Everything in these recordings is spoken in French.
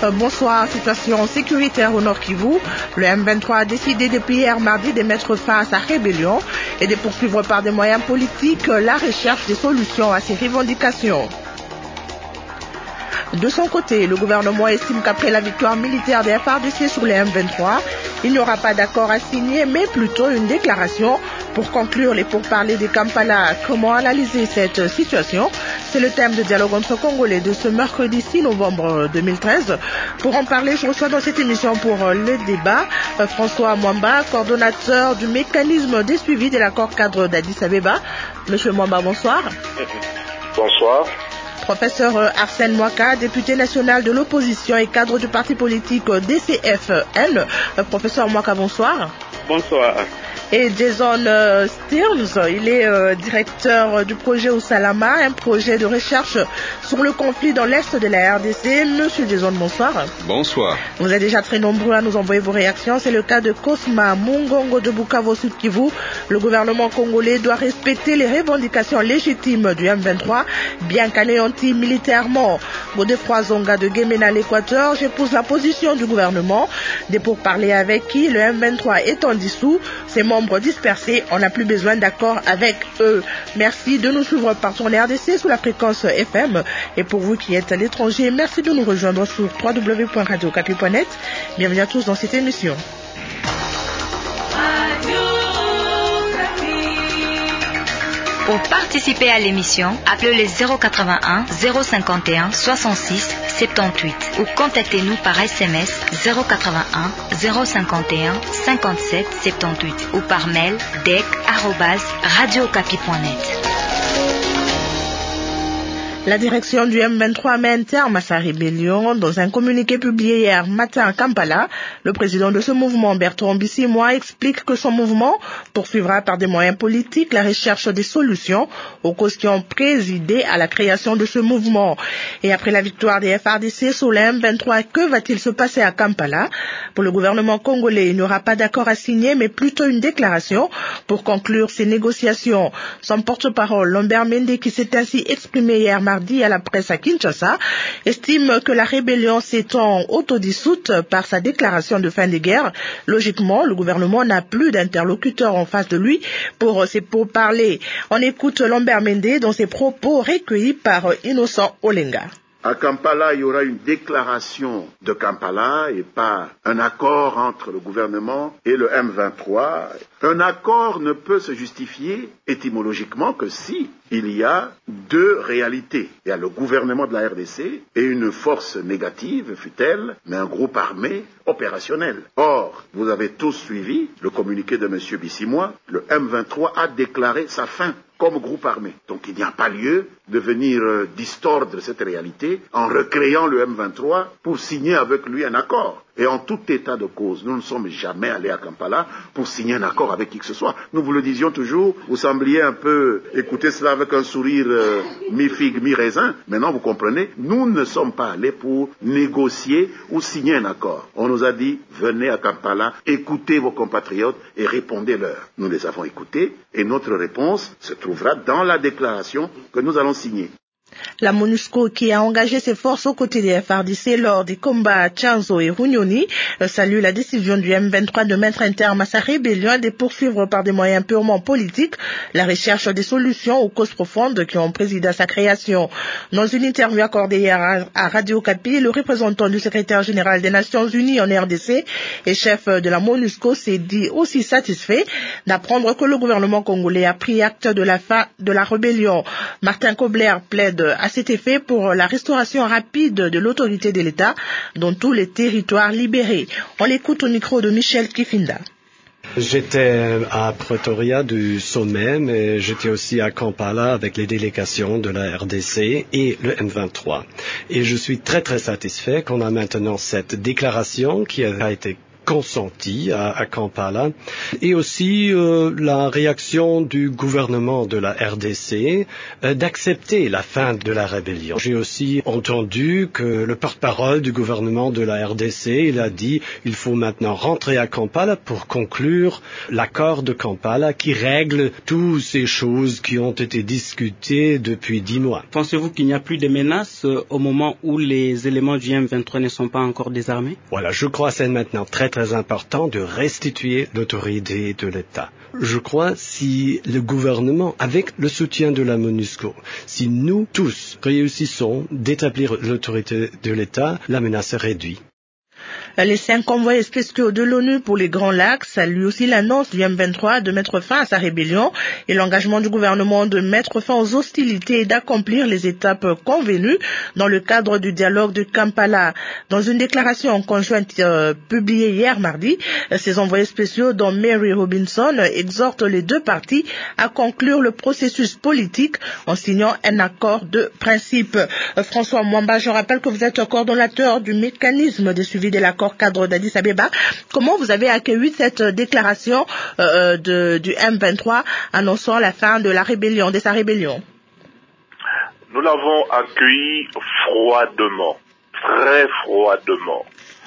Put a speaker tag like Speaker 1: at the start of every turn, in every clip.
Speaker 1: Bonsoir. Situation sécuritaire au Nord Kivu. Le M23 a décidé depuis hier mardi de mettre fin à sa rébellion et de poursuivre par des moyens politiques la recherche des solutions à ses revendications. De son côté, le gouvernement estime qu'après la victoire militaire des FARDC sur les M23, il n'y aura pas d'accord à signer, mais plutôt une déclaration pour conclure les pourparlers de Kampala. Comment analyser cette situation? C'est le thème de dialogue entre Congolais de ce mercredi 6 novembre 2013. Pour en parler, je reçois dans cette émission pour le débat François Mwamba, coordonnateur du mécanisme de suivi de l'accord cadre d'Addis Abeba. Monsieur Mwamba, bonsoir.
Speaker 2: Bonsoir.
Speaker 1: Professeur Arsène Mwaka, député national de l'opposition et cadre du parti politique DCFN. Professeur Mwaka, bonsoir.
Speaker 2: Bonsoir.
Speaker 1: Et Jason Stearns, il est directeur du projet Usalama, un projet de recherche sur le conflit dans l'Est de la RDC. Monsieur Jason, bonsoir.
Speaker 3: Bonsoir.
Speaker 1: Vous êtes déjà très nombreux à nous envoyer vos réactions. C'est le cas de Cosma Mungongo de Bukavu Sud Kivu. Le gouvernement congolais doit respecter les revendications légitimes du M23, bien qu'anéanti militairement. Godefroy Zonga de Guémena, l'Équateur, j'épouse la position du gouvernement. Des pourparlers avec qui le M23 étant dissous, ses membres dispersés, on n'a plus besoin d'accord avec eux. Merci de nous suivre partout en RDC sous la fréquence FM. Et pour vous qui êtes à l'étranger, merci de nous rejoindre sur www.radiocapi.net. Bienvenue à tous dans cette émission.
Speaker 4: Pour participer à l'émission, appelez le 081 051 66 78 ou contactez-nous par SMS 081 051 57 78 ou par mail dec@radiocapi.net.
Speaker 1: La direction du M23 met un terme à sa rébellion. Dans un communiqué publié hier matin à Kampala, le président de ce mouvement, Bertrand Bisimwa, explique que son mouvement poursuivra par des moyens politiques la recherche des solutions aux causes qui ont présidé à la création de ce mouvement. Et après la victoire des FARDC sur le M23, que va-t-il se passer à Kampala? Pour le gouvernement congolais, il n'y aura pas d'accord à signer, mais plutôt une déclaration pour conclure ces négociations. Son porte-parole, Lambert Mende, qui s'est ainsi exprimé hier mardi à la presse à Kinshasa, estime que la rébellion s'étant autodissoute par sa déclaration de fin de guerre. Logiquement, le gouvernement n'a plus d'interlocuteur en face de lui pour ses pourparlers. On écoute Lambert Mende dans ses propos recueillis par Innocent Olenga.
Speaker 5: À Kampala, il y aura une déclaration de Kampala et pas un accord entre le gouvernement et le M23. Un accord ne peut se justifier étymologiquement que si il y a deux réalités. Il y a le gouvernement de la RDC et une force négative, fût-elle, mais un groupe armé opérationnel. Or, vous avez tous suivi le communiqué de M. Bisimwa, le M23 a déclaré sa fin comme groupe armé. Donc il n'y a pas lieu de venir distordre cette réalité en recréant le M23 pour signer avec lui un accord. Et en tout état de cause, nous ne sommes jamais allés à Kampala pour signer un accord avec qui que ce soit. Nous vous le disions toujours, vous sembliez un peu écouter cela avec un sourire mi-figue, mi-raisin. Maintenant, vous comprenez, nous ne sommes pas allés pour négocier ou signer un accord. On nous a dit, venez à Kampala, écoutez vos compatriotes et répondez-leur. Nous les avons écoutés et notre réponse se trouvera dans la déclaration que nous allons signer.
Speaker 1: La MONUSCO, qui a engagé ses forces aux côtés des FARDC lors des combats à Tchanzo et Runyoni, salue la décision du M23 de mettre un terme à sa rébellion et de poursuivre par des moyens purement politiques la recherche des solutions aux causes profondes qui ont présidé à sa création. Dans une interview accordée hier à Radio Kapi, le représentant du secrétaire général des Nations Unies en RDC et chef de la MONUSCO s'est dit aussi satisfait d'apprendre que le gouvernement congolais a pris acte de la fin de la rébellion. Martin Kobler plaide à cet effet pour la restauration rapide de l'autorité de l'État dans tous les territoires libérés. On l'écoute au micro de Michel Kifinda.
Speaker 6: J'étais à Pretoria du sommet, mais j'étais aussi à Kampala avec les délégations de la RDC et le M23. Et je suis très très satisfait qu'on a maintenant cette déclaration qui a été consenti à Kampala, et aussi la réaction du gouvernement de la RDC d'accepter la fin de la rébellion. J'ai aussi entendu que le porte-parole du gouvernement de la RDC, il a dit il faut maintenant rentrer à Kampala pour conclure l'accord de Kampala qui règle toutes ces choses qui ont été discutées depuis 10 mois.
Speaker 3: Pensez-vous qu'il n'y a plus de menaces au moment où les éléments du M23 ne sont pas encore désarmés?
Speaker 6: Voilà, je crois que c'est maintenant très très important de restituer l'autorité de l'État. Je crois si le gouvernement, avec le soutien de la MONUSCO, si nous tous réussissons d'établir l'autorité de l'État, la menace est réduite.
Speaker 1: Les 5 envoyés spéciaux de l'ONU pour les Grands Lacs saluent aussi l'annonce du M23 de mettre fin à sa rébellion et l'engagement du gouvernement de mettre fin aux hostilités et d'accomplir les étapes convenues dans le cadre du dialogue de Kampala. Dans une déclaration conjointe publiée hier mardi, ces envoyés spéciaux, dont Mary Robinson, exhortent les deux parties à conclure le processus politique en signant un accord de principe. François Mwamba, je rappelle que vous êtes coordonnateur du mécanisme de suivi de l'accord cadre d'Addis Abeba. Comment vous avez accueilli cette déclaration du M23 annonçant la fin de la rébellion, de sa rébellion?
Speaker 2: Nous l'avons accueilli froidement, très froidement.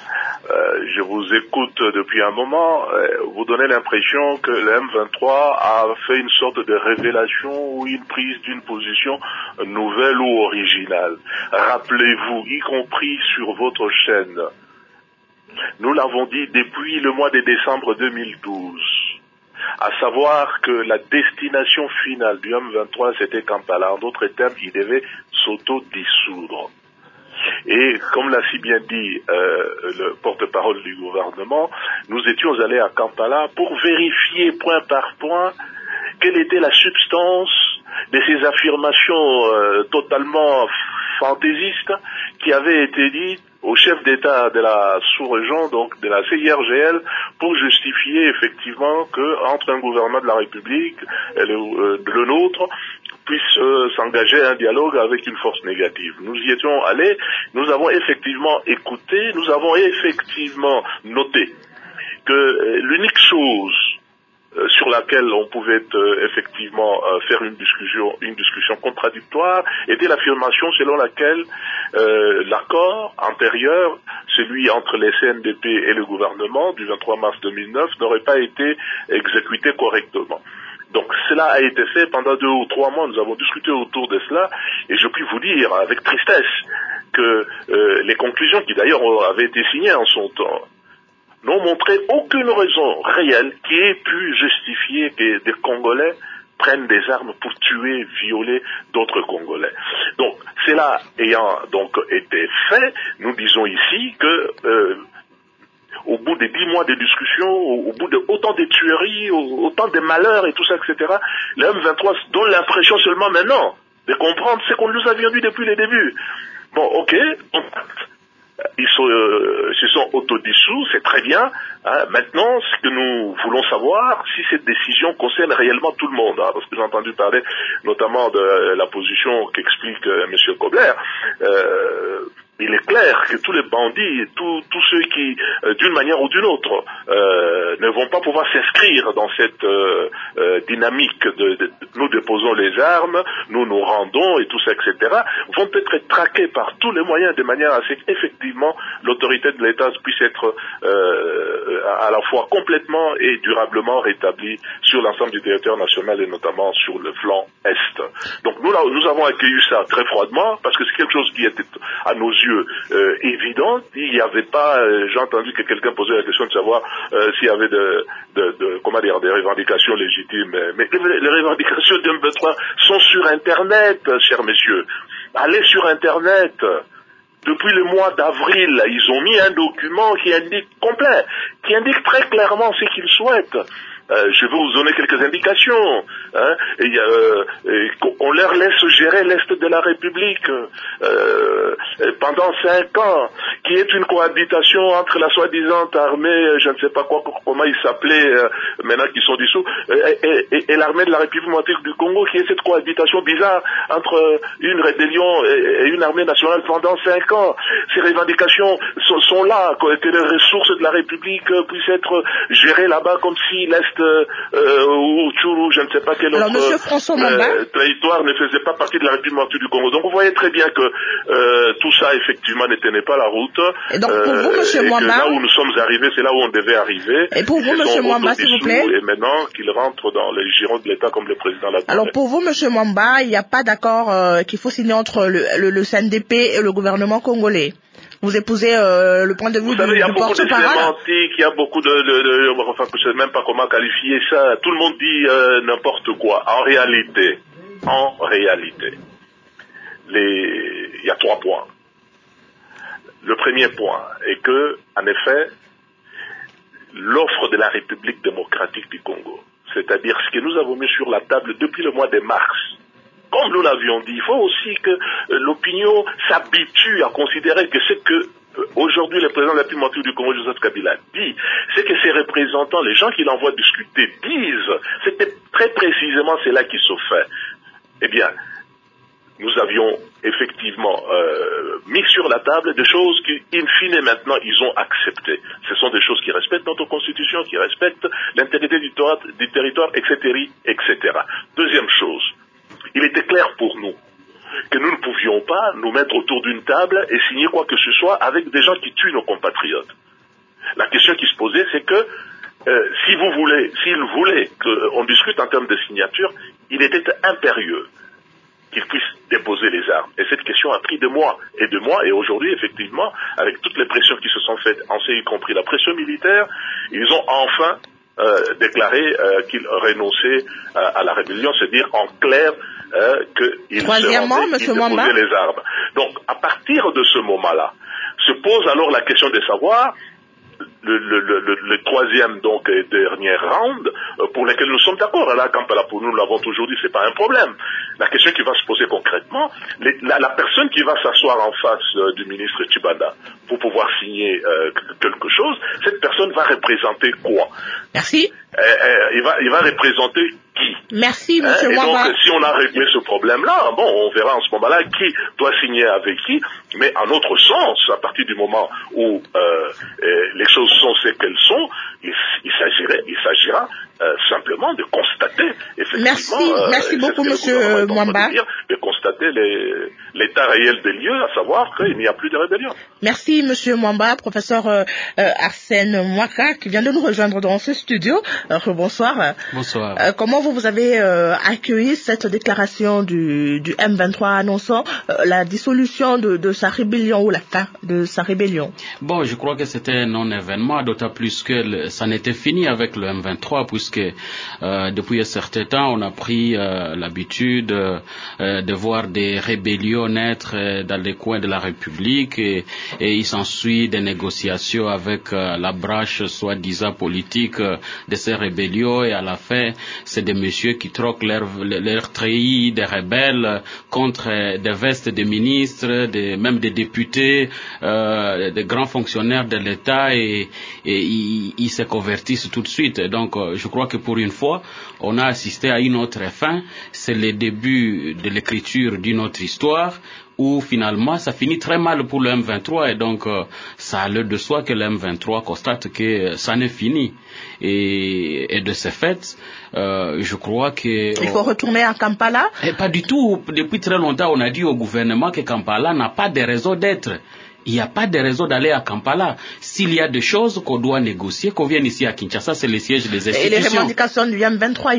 Speaker 2: Je vous écoute depuis un moment, vous donnez l'impression que le M23 a fait une sorte de révélation ou une prise d'une position nouvelle ou originale. Rappelez-vous, y compris sur votre chaîne, nous l'avons dit depuis le mois de décembre 2012, à savoir que la destination finale du M23 c'était Kampala. En d'autres termes, il devait s'auto-dissoudre. Et comme l'a si bien dit le porte-parole du gouvernement, nous étions allés à Kampala pour vérifier point par point quelle était la substance de ces affirmations totalement fantaisistes qui avaient été dites au chef d'État de la sous-région, donc de la CIRGL, pour justifier effectivement que entre un gouvernement de la République et le nôtre puisse s'engager à un dialogue avec une force négative. Nous y étions allés, nous avons effectivement écouté, nous avons effectivement noté que l'unique chose sur laquelle on pouvait effectivement faire une discussion contradictoire était l'affirmation selon laquelle l'accord antérieur, celui entre les CNDP et le gouvernement du 23 mars 2009, n'aurait pas été exécuté correctement. Donc cela a été fait pendant 2 ou 3 mois, nous avons discuté autour de cela, et je puis vous dire avec tristesse que les conclusions qui d'ailleurs avaient été signées en son temps n'ont montré aucune raison réelle qui ait pu justifier que des Congolais prennent des armes pour tuer, violer d'autres Congolais. Donc, cela ayant donc été fait, nous disons ici que au bout de 10 mois de discussion, au bout de autant de tueries, autant de malheurs et tout ça, etc., le M23 donne l'impression seulement maintenant de comprendre ce qu'on nous avions dit depuis le début. Bon, ok, ils se sont autodissous, c'est très bien. Hein. Maintenant, ce que nous voulons savoir, si cette décision concerne réellement tout le monde, hein, parce que j'ai entendu parler notamment de la position qu'explique M. Kobler. Il est clair que tous les bandits, tous ceux qui, d'une manière ou d'une autre, ne vont pas pouvoir s'inscrire dans cette dynamique de nous déposons les armes, nous nous rendons et tout ça, etc., vont être traqués par tous les moyens de manière à ce qu'effectivement l'autorité de l'État puisse être à la fois complètement et durablement rétablie sur l'ensemble du territoire national et notamment sur le flanc Est. Donc nous avons accueilli ça très froidement parce que c'est quelque chose qui était à nos yeux évident. Il n'y avait pas, j'ai entendu que quelqu'un posait la question de savoir s'il y avait comment dire, des revendications légitimes. Mais les revendications du M23 sont sur Internet, chers messieurs. Allez sur Internet. Depuis le mois d'avril, ils ont mis un document qui indique complet, qui indique très clairement ce qu'ils souhaitent. Je vais vous donner quelques indications. Hein. On leur laisse gérer l'Est de la République pendant 5 ans, qui est une cohabitation entre la soi-disant armée, je ne sais pas quoi, comment ils s'appelaient, maintenant qu'ils sont dissous, et l'armée de la République démocratique du Congo, qui est cette cohabitation bizarre entre une rébellion et une armée nationale pendant 5 ans. Ces revendications sont là, que les ressources de la République puissent être gérées là-bas comme si l'Est ou Tchourou, je ne sais pas quel autre territoire ne faisait pas partie de la République démocratique du Congo. Donc vous voyez très bien que tout ça effectivement ne tenait pas la route.
Speaker 1: Et donc pour vous, M. Mwamba,
Speaker 2: là où nous sommes arrivés, c'est là où on devait arriver.
Speaker 1: Et pour vous, M. Mwamba, s'il vous plaît.
Speaker 2: Et maintenant qu'il rentre dans les girons de l'État comme le président l'a donné.
Speaker 1: Alors pour vous, M. Mwamba, il n'y a pas d'accord qu'il faut signer entre le CNDP et le gouvernement congolais. Vous épousez le point de vue du porte-parole.
Speaker 2: Il y a beaucoup de sémantique, il y a beaucoup enfin, je ne sais même pas comment qualifier ça. Tout le monde dit n'importe quoi. En réalité, il y a 3 points. Le premier point est que, en effet, l'offre de la République démocratique du Congo, c'est-à-dire ce que nous avons mis sur la table depuis le mois de mars, comme nous l'avions dit, il faut aussi que l'opinion s'habitue à considérer que ce que aujourd'hui le président de la République démocratique du Congo, Joseph Kabila, dit, c'est que ses représentants, les gens qui l'envoient discuter, disent, c'était très précisément cela qui se fait. Eh bien, nous avions effectivement mis sur la table des choses qui, in fine, maintenant, ils ont acceptées. Ce sont des choses qui respectent notre constitution, qui respectent l'intégrité du territoire, etc., etc. Deuxième chose, il était clair pour nous que nous ne pouvions pas nous mettre autour d'une table et signer quoi que ce soit avec des gens qui tuent nos compatriotes. La question qui se posait, c'est que s'ils voulaient qu'on discute en termes de signature, il était impérieux qu'ils puissent déposer les armes. Et cette question a pris de mois, et aujourd'hui, effectivement, avec toutes les pressions qui se sont faites, y compris la pression militaire, ils ont enfin déclaré qu'ils renonçaient à la rébellion, c'est-à-dire en clair qu'ils déposaient les armes. Donc, à partir de ce moment-là, se pose alors la question de savoir le troisième donc et dernier round pour lequel nous sommes d'accord. Là, Kampala, pour nous l'avons toujours dit, c'est pas un problème. La question qui va se poser concrètement, la personne qui va s'asseoir en face du ministre Tshibanda pour pouvoir signer quelque chose, cette personne va représenter quoi?
Speaker 1: Merci.
Speaker 2: Il va représenter qui?
Speaker 1: Merci, M. Mwamba.
Speaker 2: Et donc, si on a réglé ce problème-là, bon, on verra en ce moment-là qui doit signer avec qui, mais en autre sens, à partir du moment où les choses sont ce qu'elles sont, il s'agira simplement de constater, effectivement...
Speaker 1: Merci beaucoup, M. Mwamba.
Speaker 2: De constater l'état réel des lieux, à savoir qu'il n'y a plus de rébellion.
Speaker 1: Merci, M. Mwamba, professeur Arsène Mwaka, qui vient de nous rejoindre dans ce studio. Bonsoir.
Speaker 3: Bonsoir.
Speaker 1: Comment vous avez accueilli cette déclaration du M23 annonçant la dissolution de sa rébellion ou la fin de sa rébellion?
Speaker 7: Bon, je crois que c'était un non-événement, d'autant plus que ça n'était fini avec le M23, puisque depuis un certain temps, on a pris l'habitude de voir des rébellions naître dans les coins de la République et il s'ensuit des négociations avec la branche soi-disant politique de ces rébellions et à la fin, c'est des messieurs qui troquent leur treillis des rebelles contre des vestes de ministres, même des députés, des grands fonctionnaires de l'État et ils se convertissent tout de suite. Et donc, je crois que pour une fois, on a assisté à une autre fin. C'est le début de l'écriture d'une autre histoire où finalement ça finit très mal pour le M23 et donc ça a l'air de soi que le M23 constate que ça n'est fini. Et de ce fait, je crois que...
Speaker 1: Il faut retourner à Kampala?
Speaker 7: Pas du tout. Depuis très longtemps, on a dit au gouvernement que Kampala n'a pas de raison d'être. Il n'y a pas de raison d'aller à Kampala. S'il y a des choses qu'on doit négocier, qu'on vienne ici à Kinshasa, c'est le siège des institutions.
Speaker 1: Et les revendications du M23,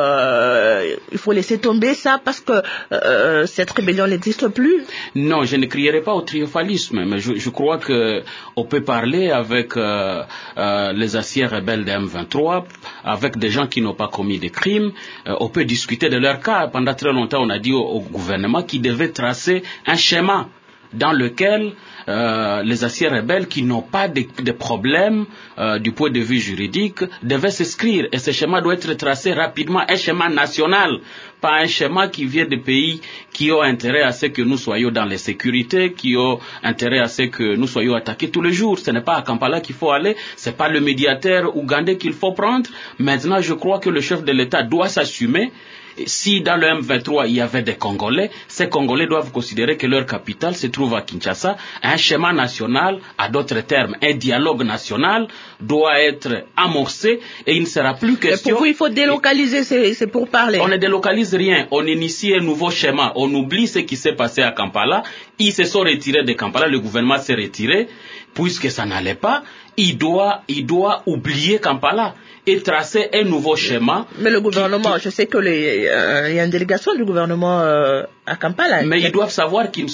Speaker 1: il faut laisser tomber ça parce que cette rébellion n'existe plus.
Speaker 7: Non, je ne crierai pas au triomphalisme, mais je crois que on peut parler avec les anciens rebelles de M23, avec des gens qui n'ont pas commis de crimes. On peut discuter de leur cas. Pendant très longtemps, on a dit au gouvernement qu'il devait tracer un schéma dans lequel les anciens rebelles qui n'ont pas de problème du point de vue juridique devaient s'inscrire. Et ce schéma doit être tracé rapidement, un schéma national, pas un schéma qui vient des pays qui ont intérêt à ce que nous soyons dans les sécurités, qui ont intérêt à ce que nous soyons attaqués tous les jours. Ce n'est pas à Kampala qu'il faut aller, ce n'est pas le médiateur ougandais qu'il faut prendre. Maintenant, je crois que le chef de l'État doit s'assumer. Si dans le M23 il y avait des Congolais, ces Congolais doivent considérer que leur capitale se trouve à Kinshasa. Un schéma national, à d'autres termes, un dialogue national doit être amorcé et il ne sera plus question...
Speaker 1: Pour vous, il faut délocaliser, c'est pour parler.
Speaker 7: On ne délocalise rien, on initie un nouveau schéma, on oublie ce qui s'est passé à Kampala. Ils se sont retirés de Kampala, le gouvernement s'est retiré, puisque ça n'allait pas. Il doit oublier Kampala et tracer un nouveau schéma.
Speaker 1: Mais le gouvernement, je sais que il y a une délégation du gouvernement à Kampala.
Speaker 7: Mais ils doivent savoir qu'ils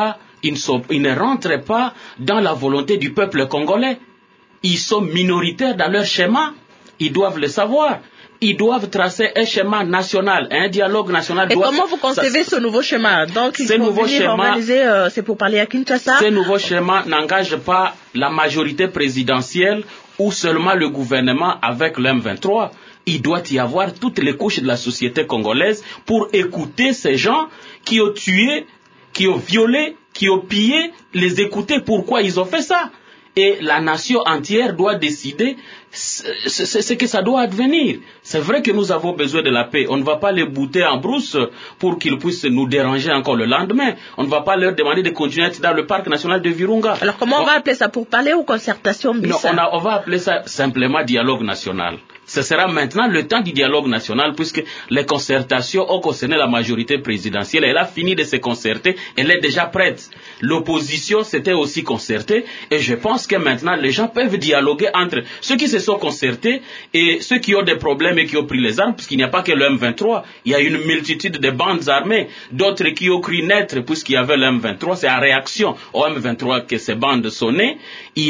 Speaker 7: ne rentrent pas dans la volonté du peuple congolais. Ils sont minoritaires dans leur schéma. Ils doivent le savoir. Ils doivent tracer un schéma national, un dialogue national.
Speaker 1: Et comment vous concevez ce nouveau schéma? Donc, il faut venir organiser, c'est pour parler à Kinshasa.
Speaker 7: Ce nouveau schéma n'engage pas la majorité présidentielle ou seulement le gouvernement avec le M23. Il doit y avoir toutes les couches de la société congolaise pour écouter ces gens qui ont tué, qui ont violé, qui ont pillé, les écouter pourquoi ils ont fait ça. Et la nation entière doit décider ce que ça doit advenir. C'est vrai que nous avons besoin de la paix. On ne va pas les bouter en brousse pour qu'ils puissent nous déranger encore le lendemain. On ne va pas leur demander de continuer à être dans le parc national de Virunga.
Speaker 1: Alors comment on va appeler ça, pour parler ou concertation?
Speaker 7: Non, on va appeler ça simplement dialogue national. Ce sera maintenant le temps du dialogue national puisque les concertations ont concerné la majorité présidentielle. Elle a fini de se concerter, elle est déjà prête. L'opposition s'était aussi concertée et je pense que maintenant les gens peuvent dialoguer entre ceux qui se sont concertés et ceux qui ont des problèmes et qui ont pris les armes, puisqu'il n'y a pas que le M23, il y a une multitude de bandes armées, d'autres qui ont cru naître puisqu'il y avait le M23, c'est en réaction au M23 que ces bandes sont nées. Il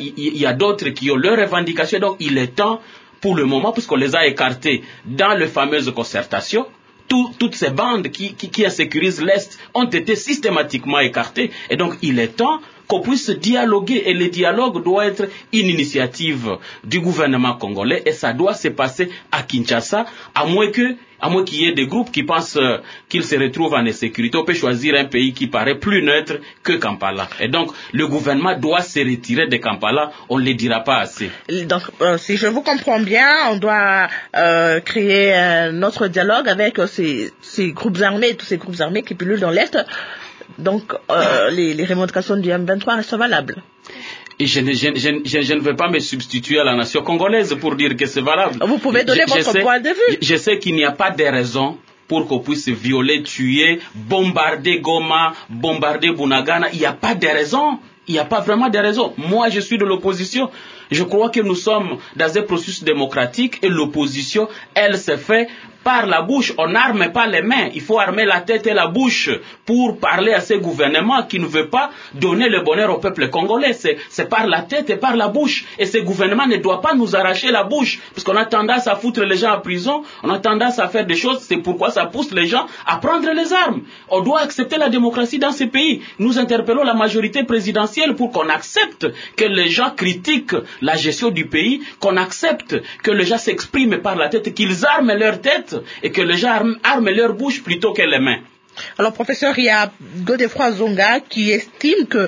Speaker 7: y a d'autres qui ont leurs revendications, donc il est temps pour le moment, puisqu'on les a écartés dans les fameuses concertations, toutes ces bandes qui insécurisent l'Est ont été systématiquement écartées. Et donc, il est temps qu'on puisse dialoguer. Et le dialogue doit être une initiative du gouvernement congolais. Et ça doit se passer à Kinshasa, à moins qu'il y ait des groupes qui pensent qu'ils se retrouvent en insécurité. On peut choisir un pays qui paraît plus neutre que Kampala. Et donc, le gouvernement doit se retirer de Kampala. On ne le dira pas assez.
Speaker 1: Donc, si je vous comprends bien, on doit créer un autre dialogue avec ces groupes armés, tous ces groupes armés qui pullulent dans l'Est. Donc, les revendications du M23 restent valables.
Speaker 7: Et je ne veux pas me substituer à la nation congolaise pour dire que c'est valable.
Speaker 1: Vous pouvez donner votre point de vue.
Speaker 7: Je sais qu'il n'y a pas de raison pour qu'on puisse violer, tuer, bombarder Goma, bombarder Bunagana. Il n'y a pas de raison. Il n'y a pas vraiment de raison. Moi, je suis de l'opposition. Je crois que nous sommes dans un processus démocratique et l'opposition, elle se fait par la bouche. On n'arme pas les mains. Il faut armer la tête et la bouche pour parler à ce gouvernement qui ne veut pas donner le bonheur au peuple congolais. C'est par la tête et par la bouche. Et ce gouvernement ne doit pas nous arracher la bouche. Parce qu'on a tendance à foutre les gens en prison. On a tendance à faire des choses. C'est pourquoi ça pousse les gens à prendre les armes. On doit accepter la démocratie dans ces pays. Nous interpellons la majorité présidentielle pour qu'on accepte que les gens critiquent la gestion du pays, qu'on accepte que les gens s'expriment par la tête, qu'ils arment leur tête et que les gens arment leur bouche plutôt que les mains.
Speaker 1: Alors, professeur, il y a Godefroy Zonga qui estime que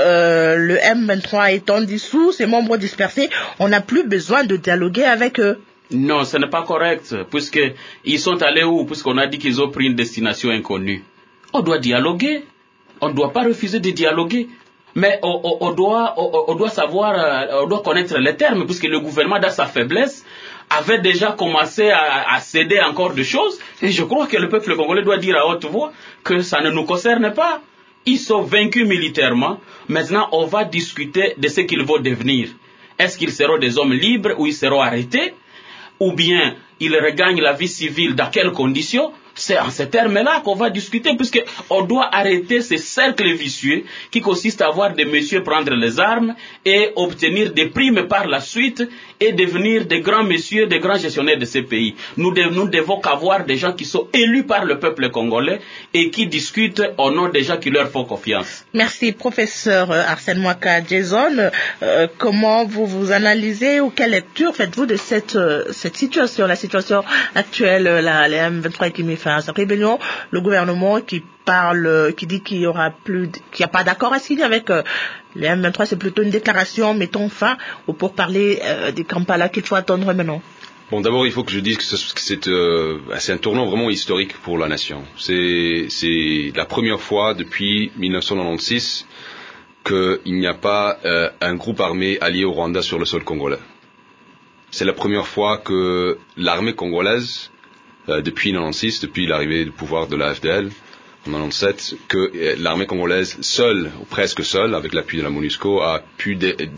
Speaker 1: le M23 étant dissous, ses membres dispersés, on n'a plus besoin de dialoguer avec eux.
Speaker 7: Non, ce n'est pas correct, puisqu'ils sont allés où? Puisqu'on a dit qu'ils ont pris une destination inconnue. On doit dialoguer. On ne doit pas refuser de dialoguer. Mais on doit savoir, on doit connaître les termes, puisque le gouvernement, dans sa faiblesse, avait déjà commencé à céder encore de choses. Et je crois que le peuple congolais doit dire à haute voix que ça ne nous concerne pas. Ils sont vaincus militairement. Maintenant, on va discuter de ce qu'ils vont devenir. Est-ce qu'ils seront des hommes libres ou ils seront arrêtés? Ou bien ils regagnent la vie civile, dans quelles conditions? C'est en ces termes-là qu'on va discuter, puisqu'on doit arrêter ces cercles vicieux qui consistent à voir des messieurs prendre les armes et obtenir des primes par la suite et devenir des grands messieurs, des grands gestionnaires de ces pays. Nous devons qu'avoir des gens qui sont élus par le peuple congolais et qui discutent au nom des gens qui leur font confiance.
Speaker 1: Merci, professeur Arsène Mwaka Jason. Comment vous analysez ou quelle lecture faites-vous de cette situation, la situation actuelle, les M23 qui met fin à cette rébellion, le gouvernement qui dit qu'il y a pas d'accord à signer avec les M23, c'est plutôt une déclaration, mettons fin au pourparlers des Kampala qu'il faut attendre maintenant.
Speaker 8: Bon, d'abord, il faut que je dise que c'est un tournant vraiment historique pour la nation. C'est la première fois depuis 1996 qu'il n'y a pas un groupe armé allié au Rwanda sur le sol congolais. C'est la première fois que l'armée congolaise, depuis 1996, depuis l'arrivée du pouvoir de l'AFDL, en 1997, que l'armée congolaise seule, ou presque seule, avec l'appui de la MONUSCO, a pu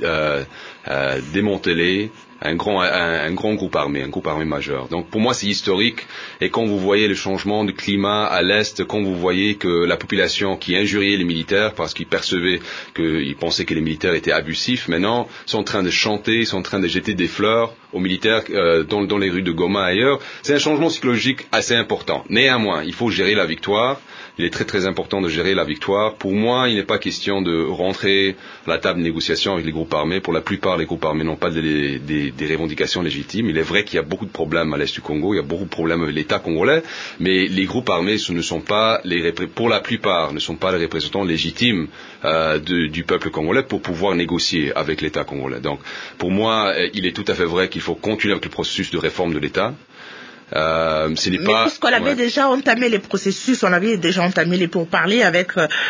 Speaker 8: démanteler un grand groupe armé majeur. Donc pour moi c'est historique, et quand vous voyez le changement de climat à l'Est, quand vous voyez que la population qui injuriait les militaires parce qu'ils pensaient que les militaires étaient abusifs, maintenant sont en train de chanter, sont en train de jeter des fleurs aux militaires dans les rues de Goma et ailleurs, c'est un changement psychologique assez important. Néanmoins, il faut gérer la victoire. Il est très très important de gérer la victoire. Pour moi, il n'est pas question de rentrer à la table de négociation avec les groupes armés. Pour la plupart, les groupes armés n'ont pas des revendications légitimes. Il est vrai qu'il y a beaucoup de problèmes à l'est du Congo, il y a beaucoup de problèmes avec l'État congolais, mais les groupes armés ne sont pas pour la plupart, ne sont pas les représentants légitimes du peuple congolais pour pouvoir négocier avec l'État congolais. Donc, pour moi, il est tout à fait vrai qu'il faut continuer avec le processus de réforme de l'État.
Speaker 1: Puisqu'on avait déjà entamé les processus, on avait déjà entamé les pourparlers avec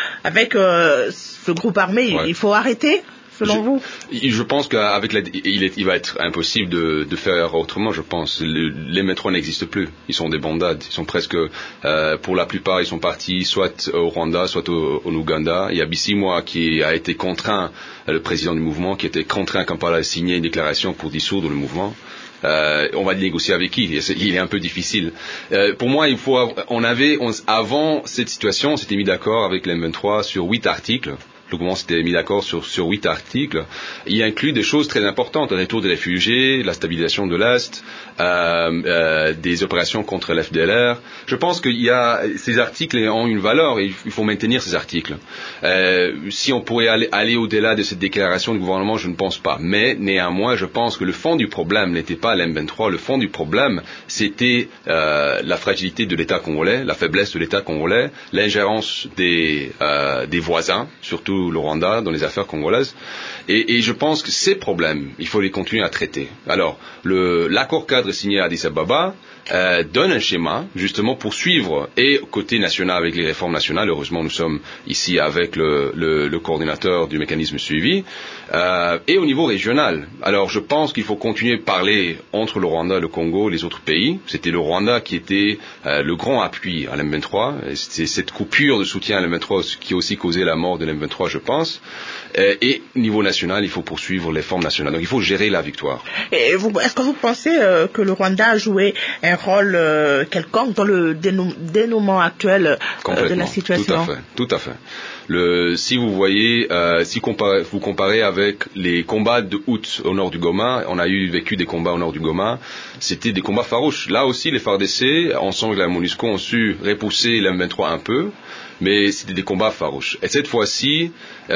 Speaker 1: ce groupe armé, il faut arrêter, selon vous?
Speaker 8: Je pense qu'avec il va être impossible de faire autrement, je pense. Les M23 n'existent plus. Ils sont des bandades. Ils sont presque, pour la plupart, ils sont partis soit au Rwanda, soit au Ouganda. Il y a Bisimwa qui a été contraint, le président du mouvement, qui était contraint à Kampala à signer une déclaration pour dissoudre le mouvement. On va négocier avec qui? Il est un peu difficile. Pour moi, avant cette situation, on s'était mis d'accord avec l'M23 sur 8 articles. Le gouvernement s'était mis d'accord sur 8 articles. Il inclut des choses très importantes: le retour des réfugiés, la stabilisation de l'Est, des opérations contre l'FDLR. Je pense que ces articles ont une valeur et il faut maintenir ces articles. Si on pourrait aller au-delà de cette déclaration du gouvernement, je ne pense pas. Mais néanmoins, je pense que le fond du problème n'était pas l'M23. Le fond du problème, c'était la fragilité de l'État congolais, la faiblesse de l'État congolais, l'ingérence des voisins, surtout le Rwanda, dans les affaires congolaises. Et je pense que ces problèmes, il faut les continuer à traiter. Alors, l'accord cadre signé à Addis Ababa donne un schéma, justement, pour suivre, et côté national avec les réformes nationales. Heureusement, nous sommes ici avec le coordinateur du mécanisme suivi, et au niveau régional. Alors, je pense qu'il faut continuer à parler entre le Rwanda, le Congo, les autres pays. C'était le Rwanda qui était le grand appui à l'M23. C'est cette coupure de soutien à l'M23 qui a aussi causé la mort de l'M23, je pense. Et au niveau national, il faut poursuivre les réformes nationales. Donc, il faut gérer la victoire.
Speaker 1: Est-ce que vous pensez que le Rwanda a joué un rôle quelconque dans le dénouement actuel de la situation?
Speaker 8: Tout à fait. Si vous voyez, vous comparez avec les combats de août au nord du Goma, on a vécu des combats au nord du Goma, c'était des combats farouches. Là aussi, les FARDC, ensemble avec la MONUSCO, ont su repousser l'M23 un peu, mais c'était des combats farouches. Et cette fois-ci,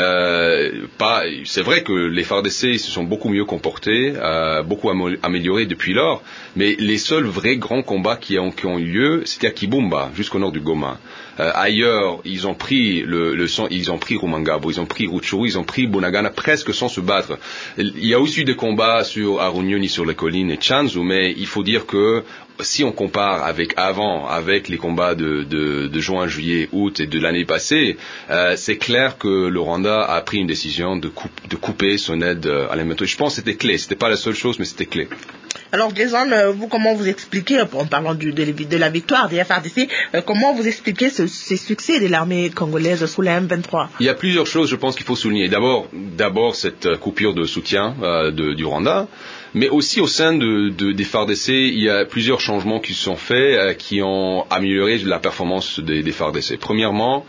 Speaker 8: c'est vrai que les FARDC se sont beaucoup mieux comportés, beaucoup améliorés depuis lors, mais les seuls vrais grands combats qui ont eu lieu, c'était à Kibumba, jusqu'au nord du Goma. Ailleurs, ils ont pris ils ont pris Rumangabo, ils ont pris Rutshuru, ils ont pris Bunagana presque sans se battre. Il y a aussi des combats sur Arunyoni, sur les collines et Tchanzu, mais il faut dire que si on compare avec les combats de juin, juillet, août et de l'année passée, c'est clair que le Rwanda a pris une décision de couper son aide à l'M23. Je pense que c'était clé. C'était pas la seule chose, mais c'était clé.
Speaker 1: Alors, Jason, comment vous expliquez, en parlant de la victoire des FARDC, comment vous expliquez ces succès de l'armée congolaise sous la M23?
Speaker 8: Il y a plusieurs choses, je pense, qu'il faut souligner. D'abord, cette coupure de soutien du Rwanda. Mais aussi au sein des FARDC, il y a plusieurs changements qui se sont faits, qui ont amélioré la performance des FARDC. Premièrement,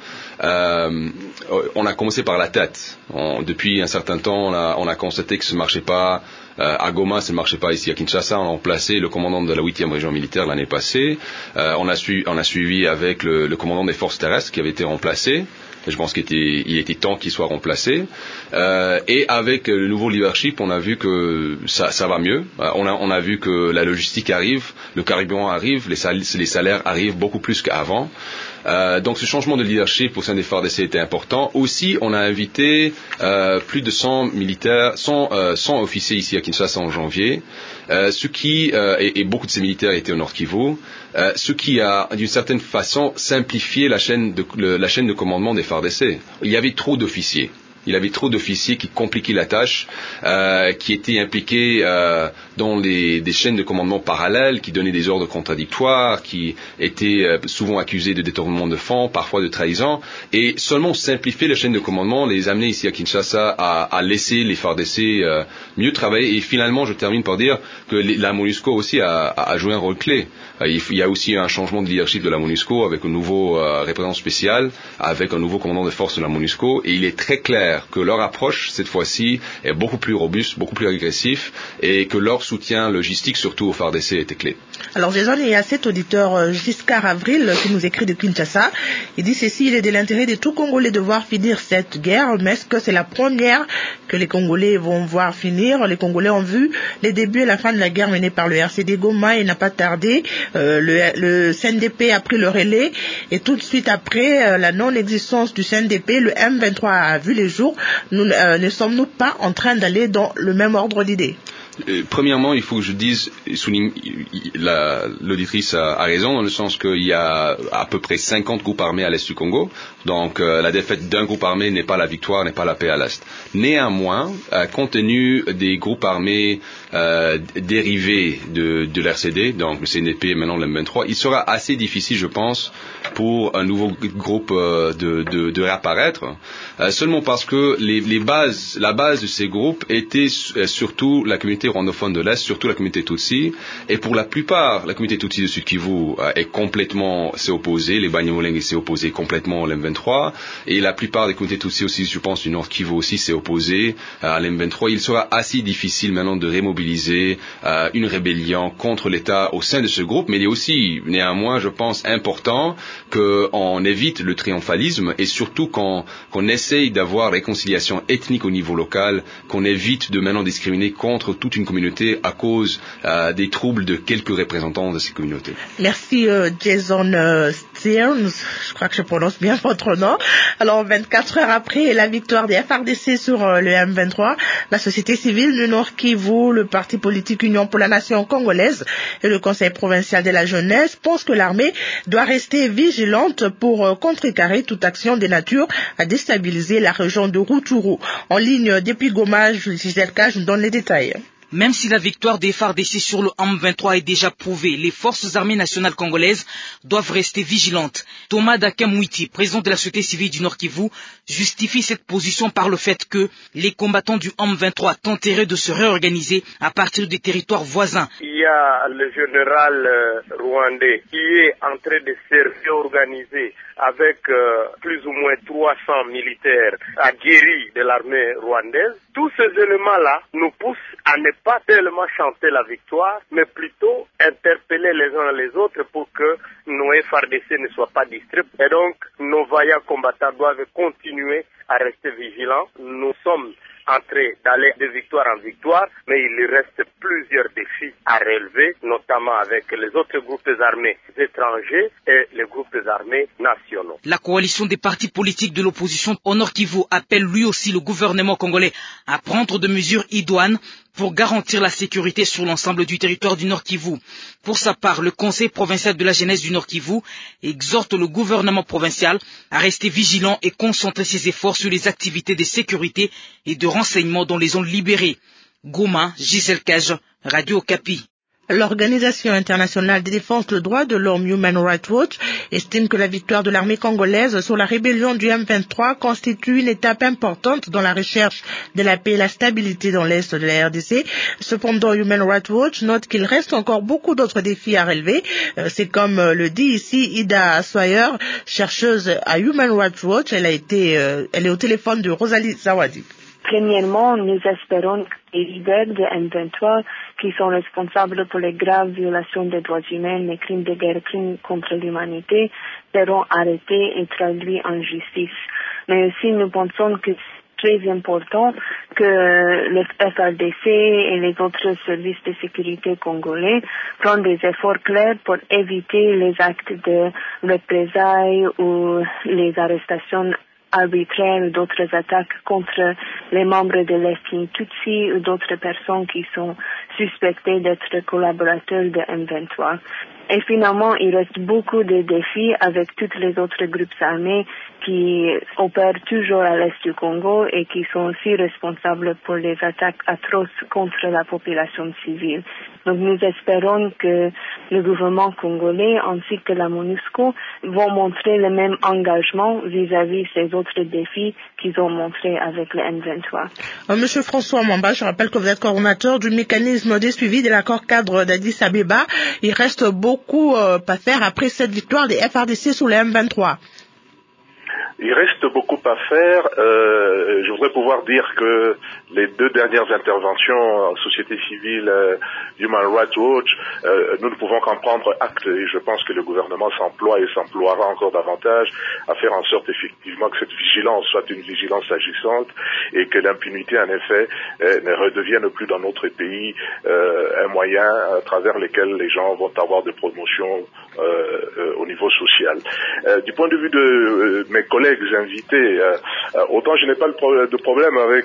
Speaker 8: on a commencé par la tête. Depuis un certain temps, on a constaté que ça ne marchait pas. À Goma, ça ne marchait pas ici à Kinshasa. On a remplacé le commandant de la 8e région militaire l'année passée. On a suivi avec le commandant des forces terrestres qui avait été remplacé. Je pense qu'il était temps qu'il soit remplacé. Et avec le nouveau leadership, on a vu que ça va mieux. On a vu que la logistique arrive, le carburant arrive, les salaires arrivent beaucoup plus qu'avant. Donc ce changement de leadership au sein des FARDC était important. Aussi, on a invité plus de 100 militaires, 100 officiers ici à Kinshasa en janvier, et beaucoup de ces militaires étaient au Nord Kivu, ce qui a d'une certaine façon simplifié la chaîne de commandement des FARDC. Il y avait trop d'officiers. Il avait trop d'officiers qui compliquaient la tâche, qui étaient impliqués dans des chaînes de commandement parallèles, qui donnaient des ordres contradictoires, qui étaient souvent accusés de détournement de fonds, parfois de trahison. Et seulement simplifier la chaîne de commandement, les amener ici à Kinshasa à laisser les FARDC mieux travailler. Et finalement, je termine par dire que la MONUSCO aussi a joué un rôle clé. Il y a aussi un changement de leadership de la MONUSCO avec un nouveau représentant spécial, avec un nouveau commandant de force de la MONUSCO. Et il est très clair que leur approche, cette fois-ci, est beaucoup plus robuste, beaucoup plus agressif, et que leur soutien logistique, surtout au FARDC, était clé.
Speaker 1: Alors, Jason, il y a cet auditeur Giscard Avril qui nous écrit de Kinshasa. Il dit ceci: il est de l'intérêt de tout Congolais de voir finir cette guerre, mais est-ce que c'est la première que les Congolais vont voir finir? Les Congolais ont vu les débuts et la fin de la guerre menée par le RCD Goma. Il n'a pas tardé. Le CNDP a pris le relais, et tout de suite après la non-existence du CNDP, le M23 a vu les jours. Nous ne sommes-nous pas en train d'aller dans le même ordre d'idées?
Speaker 8: Premièrement, il faut que je souligne, l'auditrice a raison dans le sens qu'il y a à peu près 50 groupes armés à l'est du Congo. Donc la défaite d'un groupe armé n'est pas la victoire, n'est pas la paix à l'est. Néanmoins, compte tenu des groupes armés dérivés de l'RCD, donc le CNDP et maintenant le M23, il sera assez difficile, je pense, pour un nouveau groupe de réapparaître, seulement parce que la base de ces groupes était surtout la communauté rwandophone de l'Est, surtout la communauté Tutsi, et pour la plupart, la communauté Tutsi de Sud Kivu s'est opposée, les Banyamulenge s'est opposé complètement à l'M23, et la plupart des communautés Tutsi aussi, je pense, du Nord Kivu aussi s'est opposé à l'M23. Il sera assez difficile maintenant de remobiliser une rébellion contre l'État au sein de ce groupe, mais il est aussi, néanmoins, je pense, important qu'on évite le triomphalisme, et surtout qu'on essaye d'avoir réconciliation ethnique au niveau local, qu'on évite de maintenant discriminer contre toute une communauté à cause des troubles de quelques représentants de ces communautés.
Speaker 1: Merci Jason Stearns, je crois que je prononce bien votre nom. Alors 24 heures après la victoire des FARDC sur le M23, la société civile du Nord Kivu, le parti politique Union pour la Nation congolaise et le Conseil provincial de la jeunesse pensent que l'armée doit rester vigilante pour contrecarrer toute action de nature à déstabiliser la région de Rutshuru. En ligne depuis Goma, Gisèle Cage nous donne les détails.
Speaker 9: Même si la victoire des FARDC sur le M23 est déjà prouvée, les forces armées nationales congolaises doivent rester vigilantes. Thomas Dakamouiti, président de la société civile du Nord Kivu, justifie cette position par le fait que les combattants du M23 tenteraient de se réorganiser à partir des territoires voisins.
Speaker 10: Il y a le général rwandais qui est en train de se réorganiser avec plus ou moins 300 militaires aguerris de l'armée rwandaise. Tous ces éléments-là nous poussent à ne pas tellement chanter la victoire, mais plutôt interpeller les uns les autres pour que nos FARDC ne soient pas distraits. Et donc, nos vaillants combattants doivent continuer à rester vigilants. Nous sommes en train d'aller de victoire en victoire, mais il reste plusieurs défis à relever, notamment avec les autres groupes armés étrangers et les groupes armés nationaux.
Speaker 9: La coalition des partis politiques de l'opposition au Nord Kivu appelle lui aussi le gouvernement congolais à prendre des mesures idoines pour garantir la sécurité sur l'ensemble du territoire du Nord Kivu. Pour sa part, le Conseil provincial de la jeunesse du Nord Kivu exhorte le gouvernement provincial à rester vigilant et concentrer ses efforts sur les activités de sécurité et de renseignement dans les zones libérées. Goma, Gisèle Cage, Radio Okapi.
Speaker 1: L'Organisation internationale de défense des droits de l'homme Human Rights Watch estime que la victoire de l'armée congolaise sur la rébellion du M23 constitue une étape importante dans la recherche de la paix et la stabilité dans l'Est de la RDC. Cependant, Human Rights Watch note qu'il reste encore beaucoup d'autres défis à relever. C'est comme le dit ici Ida Sawyer, chercheuse à Human Rights Watch. Elle est au téléphone de Rosalie Zawadi.
Speaker 11: Premièrement, nous espérons que les leaders de M23 qui sont responsables pour les graves violations des droits humains, les crimes de guerre, crimes contre l'humanité, seront arrêtés et traduits en justice. Mais aussi, nous pensons que c'est très important que le FARDC et les autres services de sécurité congolais prennent des efforts clairs pour éviter les actes de représailles ou les arrestations arbitraires ou d'autres attaques contre les membres de l'ethnie Tutsi ou d'autres personnes qui sont suspectées d'être collaborateurs de M23. Et finalement, il reste beaucoup de défis avec tous les autres groupes armés qui opèrent toujours à l'est du Congo et qui sont aussi responsables pour les attaques atroces contre la population civile. Donc nous espérons que le gouvernement congolais ainsi que la MONUSCO vont montrer le même engagement vis-à-vis ces autres défis qu'ils ont montrés avec le M23.
Speaker 1: Monsieur François Mwamba, je rappelle que vous êtes coordonnateur du mécanisme de suivi de l'accord cadre d'Addis Abeba. Il reste beaucoup à faire après cette victoire des FARDC sur le M23.
Speaker 2: Il reste beaucoup à faire. Je voudrais pouvoir dire que les deux dernières interventions en société civile, Human Rights Watch, nous ne pouvons qu'en prendre acte et je pense que le gouvernement s'emploie et s'emploiera encore davantage à faire en sorte effectivement que cette vigilance soit une vigilance agissante et que l'impunité en effet ne redevienne plus dans notre pays un moyen à travers lequel les gens vont avoir des promotions au niveau social. Du point de vue de mes collègues invités, autant je n'ai pas de problème avec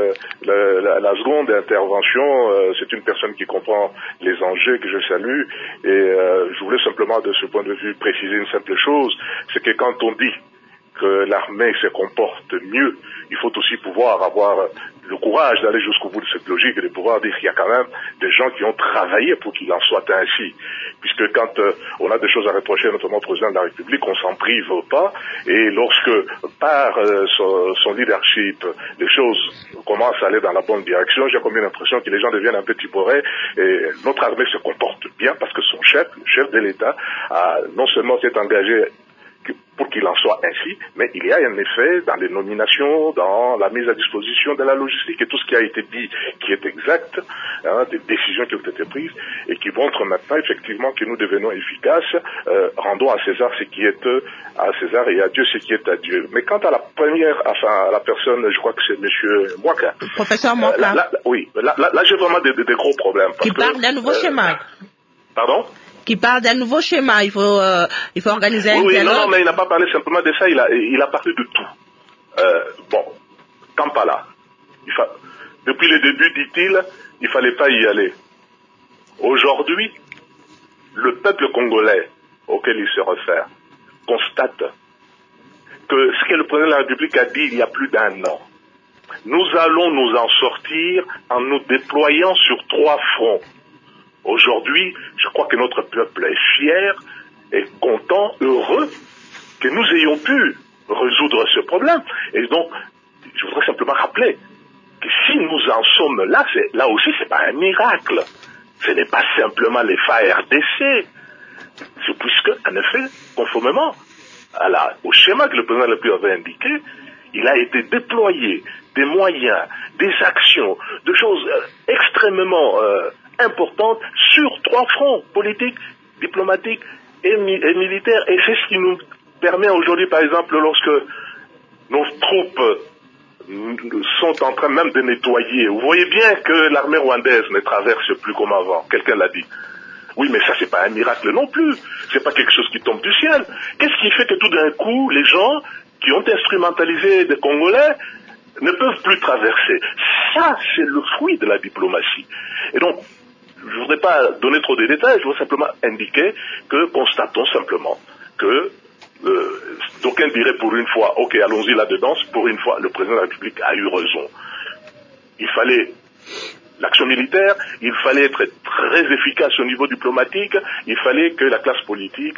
Speaker 2: la seconde intervention, c'est une personne qui comprend les enjeux que je salue et je voulais simplement de ce point de vue préciser une simple chose, c'est que quand on dit que l'armée se comporte mieux, il faut aussi pouvoir avoir le courage d'aller jusqu'au bout de cette logique et de pouvoir dire qu'il y a quand même des gens qui ont travaillé pour qu'il en soit ainsi. Puisque quand on a des choses à reprocher notamment au président de la République, on s'en prive pas. Et lorsque, par son leadership, les choses commencent à aller dans la bonne direction, j'ai comme une impression que les gens deviennent un peu tiborés. Et notre armée se comporte bien parce que son chef, le chef de l'État, a non seulement s'est engagé pour qu'il en soit ainsi, mais il y a un effet dans les nominations, dans la mise à disposition de la logistique et tout ce qui a été dit qui est exact, des décisions qui ont été prises et qui montrent maintenant effectivement que nous devenons efficaces, rendons à César ce qui est à César et à Dieu ce qui est à Dieu. Mais quant à la première, enfin à la personne, je crois que c'est monsieur Mwaka.
Speaker 1: Professeur Mwaka.
Speaker 2: Là j'ai vraiment des gros problèmes.
Speaker 1: Qui parle d'un nouveau schéma.
Speaker 2: Pardon?
Speaker 1: Qui parle d'un nouveau schéma, il faut organiser un dialogue.
Speaker 2: Non, mais il n'a pas parlé simplement de ça, il a parlé de tout. Kampala, depuis le début, dit-il, il fallait pas y aller. Aujourd'hui, le peuple congolais auquel il se réfère constate que ce que le président de la République a dit il y a plus d'1 an, nous allons nous en sortir en nous déployant sur 3 fronts. Aujourd'hui, je crois que notre peuple est fier, est content, heureux que nous ayons pu résoudre ce problème. Et donc, je voudrais simplement rappeler que si nous en sommes là, là aussi, c'est pas un miracle. Ce n'est pas simplement les FARDC. C'est puisque, en effet, conformément au schéma que le président de la République avait indiqué, il a été déployé des moyens, des actions, de choses extrêmement importante sur 3 fronts, politiques, diplomatiques et militaires. Et c'est ce qui nous permet aujourd'hui, par exemple, lorsque nos troupes sont en train même de nettoyer. Vous voyez bien que l'armée rwandaise ne traverse plus comme avant. Quelqu'un l'a dit. Oui, mais ça, c'est pas un miracle non plus. C'est pas quelque chose qui tombe du ciel. Qu'est-ce qui fait que tout d'un coup, les gens qui ont instrumentalisé des Congolais ne peuvent plus traverser? Ça, c'est le fruit de la diplomatie. Et donc, je ne voudrais pas donner trop de détails, je voudrais simplement indiquer que constatons simplement que d'aucuns diraient pour une fois, ok, allons-y là-dedans, pour une fois, le président de la République a eu raison. Il fallait l'action militaire, il fallait être très efficace au niveau diplomatique, il fallait que la classe politique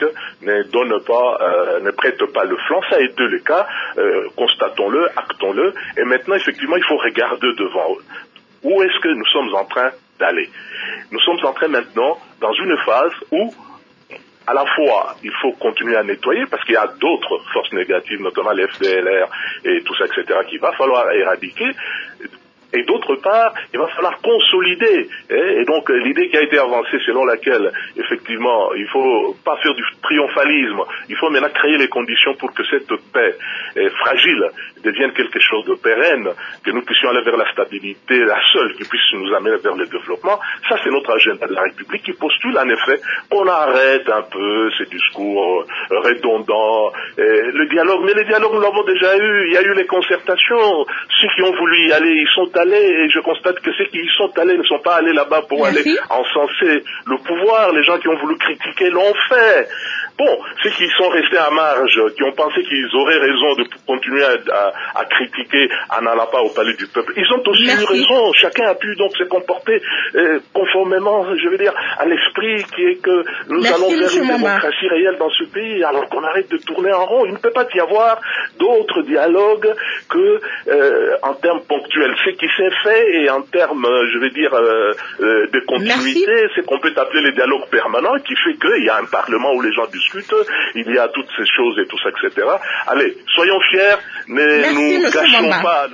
Speaker 2: ne prête pas le flanc. Ça a été le cas, constatons-le, actons-le, et maintenant effectivement il faut regarder devant eux. Où est-ce que nous sommes en train d'aller? Nous sommes en train maintenant dans une phase où à la fois, il faut continuer à nettoyer parce qu'il y a d'autres forces négatives, notamment les FDLR et tout ça, etc., qu'il va falloir éradiquer. Et d'autre part, il va falloir consolider. Et donc, l'idée qui a été avancée selon laquelle, effectivement, il faut pas faire du triomphalisme, il faut maintenant créer les conditions pour que cette paix fragile devienne quelque chose de pérenne, que nous puissions aller vers la stabilité, la seule qui puisse nous amener vers le développement. Ça, c'est notre agenda de la République qui postule, en effet, qu'on arrête un peu ces discours redondants, le dialogue. Mais le dialogue, nous l'avons déjà eu. Il y a eu les concertations. Ceux qui ont voulu y aller, ils sont allés, et je constate que ceux qui y sont allés ne sont pas allés là-bas pour aller encenser le pouvoir. Les gens qui ont voulu critiquer l'ont fait. Bon, ceux qui sont restés à marge, qui ont pensé qu'ils auraient raison de continuer à critiquer en n'allant pas au palais du peuple, ils ont aussi eu raison. Chacun a pu donc se comporter conformément, je veux dire, à l'esprit qui est que nous allons vers une démocratie réelle dans ce pays, alors qu'on arrête de tourner en rond. Il ne peut pas y avoir d'autres dialogues que en termes ponctuels. Ce qui s'est fait, et en termes, je veux dire, de continuité, c'est qu'on peut appeler les dialogues permanents, qui fait qu'il y a un parlement où les gens discutent, il y a toutes ces choses et tout ça, etc. Allez, soyons fiers, ne nous cachons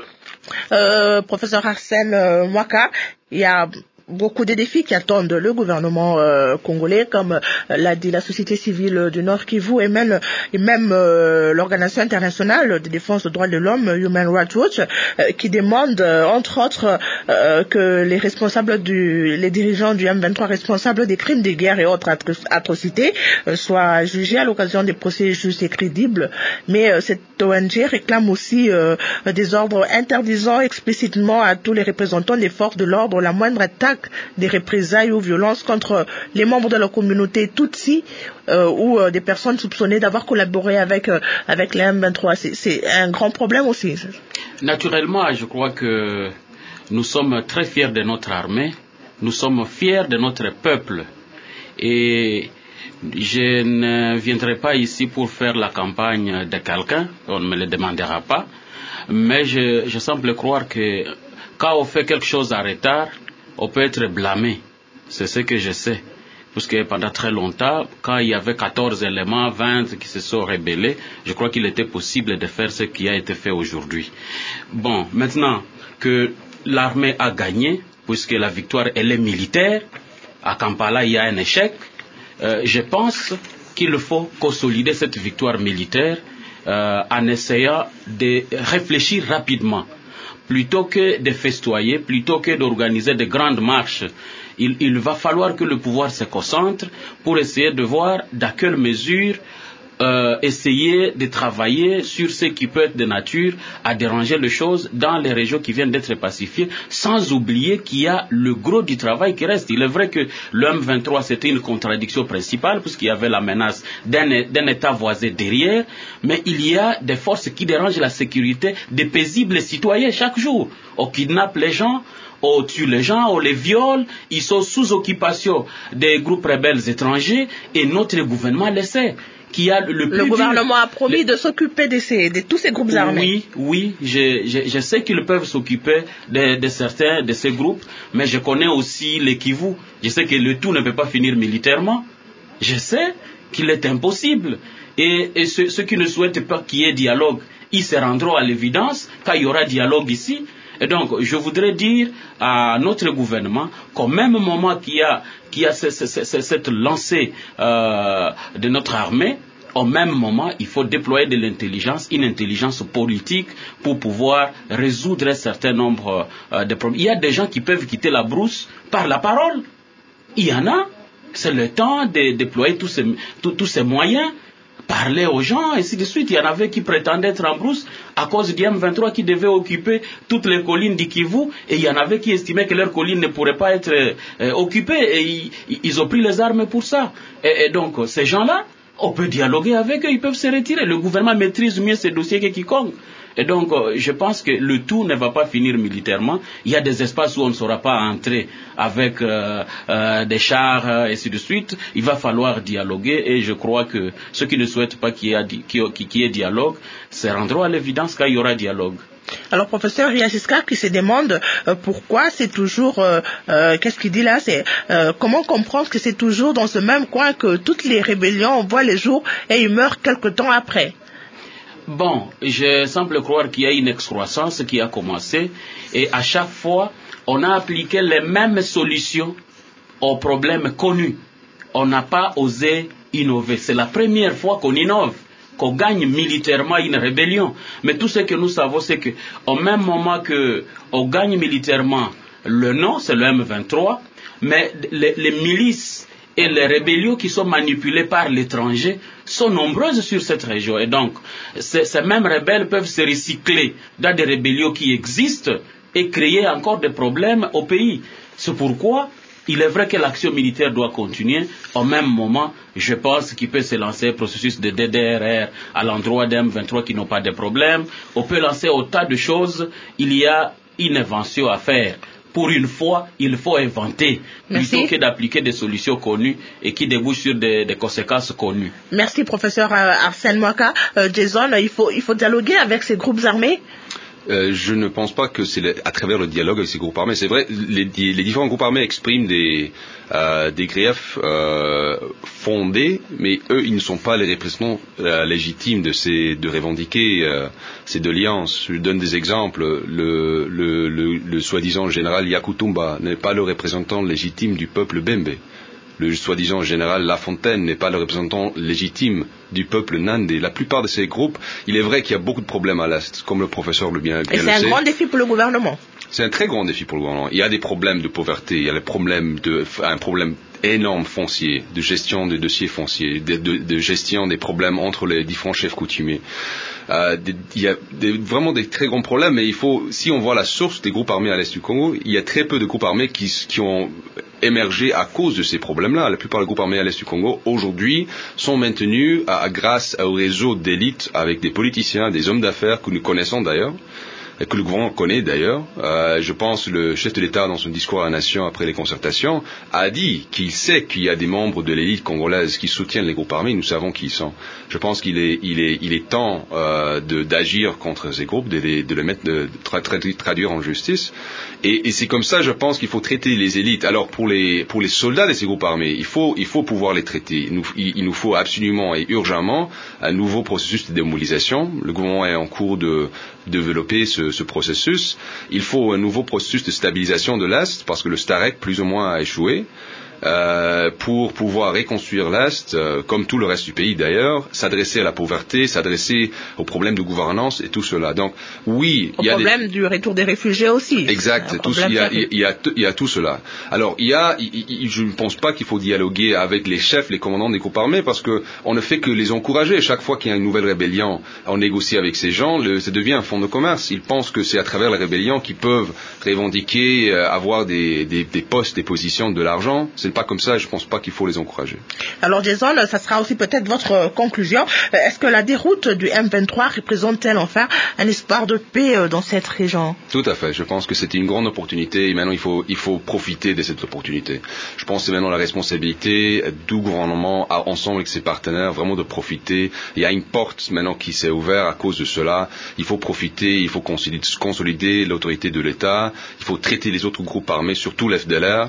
Speaker 2: pas.
Speaker 1: Professeur Arsène Mwaka, il y a beaucoup de défis qui attendent le gouvernement congolais, comme l'a dit la société civile du Nord Kivu et même l'Organisation internationale de défense des droits de l'homme, Human Rights Watch, qui demande entre autres que les dirigeants du M23 responsables des crimes de guerre et autres atrocités soient jugés à l'occasion des procès justes et crédibles. Mais cette ONG réclame aussi des ordres interdisant explicitement à tous les représentants des forces de l'ordre la moindre attaque, des représailles ou violences contre les membres de la communauté Tutsi ou des personnes soupçonnées d'avoir collaboré avec les M23. C'est un grand problème aussi.
Speaker 7: Naturellement, je crois que nous sommes très fiers de notre armée, nous sommes fiers de notre peuple, et je ne viendrai pas ici pour faire la campagne de quelqu'un, on ne me le demandera pas, mais je semble croire que quand on fait quelque chose en retard, on peut être blâmé. C'est ce que je sais. Parce que pendant très longtemps, quand il y avait 14 éléments, 20 qui se sont rebellés, je crois qu'il était possible de faire ce qui a été fait aujourd'hui. Bon, maintenant que l'armée a gagné, puisque la victoire elle est militaire, à Kampala il y a un échec, je pense qu'il faut consolider cette victoire militaire en essayant de réfléchir rapidement. Plutôt que de festoyer, plutôt que d'organiser de grandes marches, il va falloir que le pouvoir se concentre pour essayer de voir dans quelle mesure essayer de travailler sur ce qui peut être de nature à déranger les choses dans les régions qui viennent d'être pacifiées, sans oublier qu'il y a le gros du travail qui reste. Il est vrai que le M23 c'était une contradiction principale puisqu'il y avait la menace d'un État voisin derrière, mais il y a des forces qui dérangent la sécurité des paisibles citoyens chaque jour. On kidnappe les gens, on tue les gens, on les viole, ils sont sous occupation des groupes rebelles étrangers et notre gouvernement le sait. Le
Speaker 1: gouvernement a promis de s'occuper de tous ces groupes armés.
Speaker 7: Oui, je sais qu'ils peuvent s'occuper de certains de ces groupes, mais je connais aussi les Kivu. Je sais que le tout ne peut pas finir militairement. Je sais qu'il est impossible. Et ceux qui ne souhaitent pas qu'il y ait dialogue, ils se rendront à l'évidence quand il y aura dialogue ici. Et donc, je voudrais dire à notre gouvernement qu'au même moment qu'il y a cette lancée de notre armée, au même moment, il faut déployer de l'intelligence, une intelligence politique pour pouvoir résoudre un certain nombre de problèmes. Il y a des gens qui peuvent quitter la brousse par la parole. Il y en a. C'est le temps de déployer tous ces moyens. Parler aux gens, et ainsi de suite. Il y en avait qui prétendaient être en brousse à cause du M23 qui devait occuper toutes les collines du Kivu, et il y en avait qui estimaient que leurs collines ne pourraient pas être occupées, et ils ont pris les armes pour ça. Et donc, ces gens-là, on peut dialoguer avec eux, ils peuvent se retirer. Le gouvernement maîtrise mieux ces dossiers que quiconque. Et donc, je pense que le tout ne va pas finir militairement. Il y a des espaces où on ne saura pas entrer avec des chars, et ainsi de suite. Il va falloir dialoguer et je crois que ceux qui ne souhaitent pas qu'il y ait dialogue se rendront à l'évidence qu'il y aura dialogue.
Speaker 1: Alors, professeur Riachiska qui se demande pourquoi c'est toujours, qu'est-ce qu'il dit là, c'est comment comprendre que c'est toujours dans ce même coin que toutes les rébellions voient le jour et ils meurent quelque temps après.
Speaker 7: Bon, je semble croire qu'il y a une excroissance qui a commencé et à chaque fois, on a appliqué les mêmes solutions aux problèmes connus. On n'a pas osé innover. C'est la première fois qu'on innove, qu'on gagne militairement une rébellion. Mais tout ce que nous savons, c'est qu'au même moment qu'on gagne militairement le nom, c'est le M23, mais les milices et les rébellions qui sont manipulées par l'étranger sont nombreuses sur cette région. Et donc, ces mêmes rebelles peuvent se recycler dans des rébellions qui existent et créer encore des problèmes au pays. C'est pourquoi il est vrai que l'action militaire doit continuer. Au même moment, je pense qu'il peut se lancer un processus de DDRR à l'endroit des M23 qui n'ont pas de problème. On peut lancer autant de choses. Il y a une invention à faire. Pour une fois, il faut inventer, plutôt que d'appliquer des solutions connues et qui débouchent sur des conséquences connues.
Speaker 1: Merci, professeur Arsène Mwaka. Jason, il faut dialoguer avec ces groupes armés?
Speaker 8: Je ne pense pas que c'est à travers le dialogue avec ces groupes armés. C'est vrai, les différents groupes armés expriment des griefs fondés, mais eux, ils ne sont pas les représentants légitimes de revendiquer ces alliances. Je donne des exemples. Le soi-disant général Yakutumba n'est pas le représentant légitime du peuple Bembe. Le soi-disant général Lafontaine n'est pas le représentant légitime du peuple Nandé. La plupart de ces groupes, il est vrai qu'il y a beaucoup de problèmes à l'Est, comme le professeur le bien le sait.
Speaker 1: Et c'est un grand défi pour le gouvernement.
Speaker 8: C'est un très grand défi pour le gouvernement. Il y a des problèmes de pauvreté, il y a un problème énorme foncier, de gestion des dossiers fonciers, de gestion des problèmes entre les différents chefs coutumiers. Il y a vraiment des très grands problèmes, mais si on voit la source des groupes armés à l'Est du Congo, il y a très peu de groupes armés qui ont émergé à cause de ces problèmes-là. La plupart des groupes armés à l'Est du Congo, aujourd'hui, sont maintenus grâce au réseau d'élite avec des politiciens, des hommes d'affaires que nous connaissons d'ailleurs, et que le gouvernement connaît d'ailleurs. Je pense que le chef de l'État, dans son discours à la nation après les concertations, a dit qu'il sait qu'il y a des membres de l'élite congolaise qui soutiennent les groupes armés. Nous savons qui ils sont. Je pense qu'il est temps d'agir contre ces groupes, de les traduire en justice. Et c'est comme ça, je pense qu'il faut traiter les élites. Alors pour les soldats de ces groupes armés, il faut pouvoir les traiter. Il nous faut absolument et urgemment un nouveau processus de démobilisation. Le gouvernement est en cours de développer ce processus. Il faut un nouveau processus de stabilisation de l'Est, parce que le Starek, plus ou moins, a échoué. Pour pouvoir reconstruire l'Est, comme tout le reste du pays d'ailleurs, s'adresser à la pauvreté, s'adresser aux problèmes de gouvernance et tout cela. Donc, oui,
Speaker 1: il y a problème du retour des réfugiés aussi.
Speaker 8: Exact. Il y a tout cela. Alors, je ne pense pas qu'il faut dialoguer avec les chefs, les commandants des groupes armés, parce que on ne fait que les encourager. Chaque fois qu'il y a une nouvelle rébellion, on négocie avec ces gens. Ça devient un fonds de commerce. Ils pensent que c'est à travers la rébellion qu'ils peuvent revendiquer, avoir des postes, des positions, de l'argent. C'est pas comme ça, je pense pas qu'il faut les encourager.
Speaker 1: Alors Jason, ça sera aussi peut-être votre conclusion. Est-ce que la déroute du M23 représente-t-elle enfin un espoir de paix dans cette région?
Speaker 8: Tout à fait, je pense que c'est une grande opportunité et maintenant il faut profiter de cette opportunité. Je pense que c'est maintenant la responsabilité du gouvernement, ensemble avec ses partenaires, vraiment de profiter. Il y a une porte maintenant qui s'est ouverte à cause de cela. Il faut profiter, il faut consolider l'autorité de l'État, il faut traiter les autres groupes armés, surtout l'FDLR,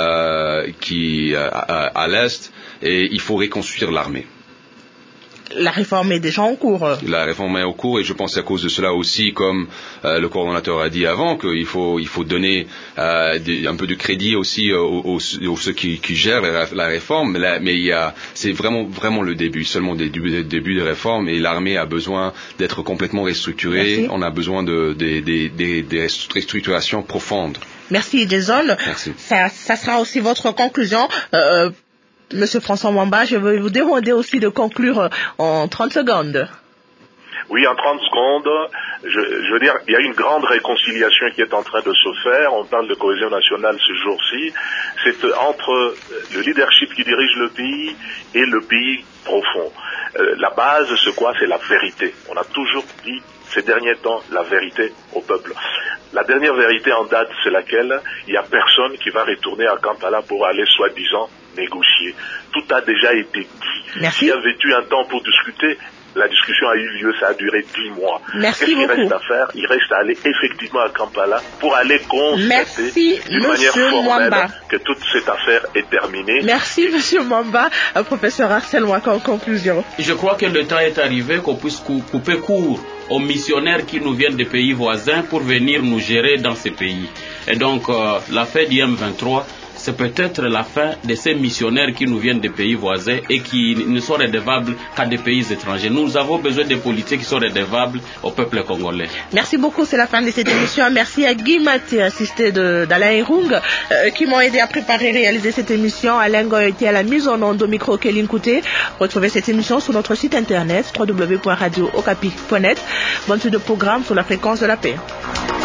Speaker 8: à l'Est, et il faut reconstruire l'armée.
Speaker 1: La réforme est déjà en cours.
Speaker 8: La réforme est en cours et je pense à cause de cela aussi, comme le coordonnateur a dit avant, qu'il faut donner un peu de crédit aussi aux ceux qui gèrent la réforme. Mais c'est vraiment le début, seulement le début de réforme, et l'armée a besoin d'être complètement restructurée.
Speaker 1: Merci.
Speaker 8: On a besoin des restructurations profondes.
Speaker 1: Merci Jason.
Speaker 8: Merci.
Speaker 1: Ça sera aussi votre conclusion. Monsieur François Mwamba, je vais vous demander aussi de conclure en 30 secondes.
Speaker 2: Oui, en 30 secondes, je veux dire, il y a une grande réconciliation qui est en train de se faire. On parle de cohésion nationale ce jour-ci. C'est entre le leadership qui dirige le pays et le pays profond. La base, c'est quoi? C'est la vérité. On a toujours dit ces derniers temps la vérité au peuple. La dernière vérité en date, c'est laquelle? Il n'y a personne qui va retourner à Kampala pour aller soi-disant négocier. Tout a déjà été dit.
Speaker 1: Merci.
Speaker 2: Il y avait eu un temps pour discuter. La discussion a eu lieu, ça a duré 10 mois.
Speaker 1: Merci
Speaker 2: Qu'est-ce qu'il
Speaker 1: beaucoup.
Speaker 2: reste à faire? Il reste à aller effectivement à Kampala pour aller constater d'une manière formelle que toute cette affaire est terminée.
Speaker 1: Merci, Monsieur Mwamba. Professeur Arsène Ouaka, en conclusion.
Speaker 7: Je crois que le temps est arrivé qu'on puisse couper court aux missionnaires qui nous viennent des pays voisins pour venir nous gérer dans ces pays. Et donc, l'affaire du M23, c'est peut-être la fin de ces missionnaires qui nous viennent des pays voisins et qui ne sont redevables qu'à des pays étrangers. Nous avons besoin de politiques qui sont redevables au peuple congolais.
Speaker 1: Merci beaucoup, c'est la fin de cette émission. Merci à Guy Maté, assisté d'Alain Erung, qui m'ont aidé à préparer et réaliser cette émission. Alain Goy était à la mise en onde au micro Kéline Kouté. Retrouvez cette émission sur notre site internet www.radio-okapi.net. Bonne suite de programme sur la fréquence de la paix.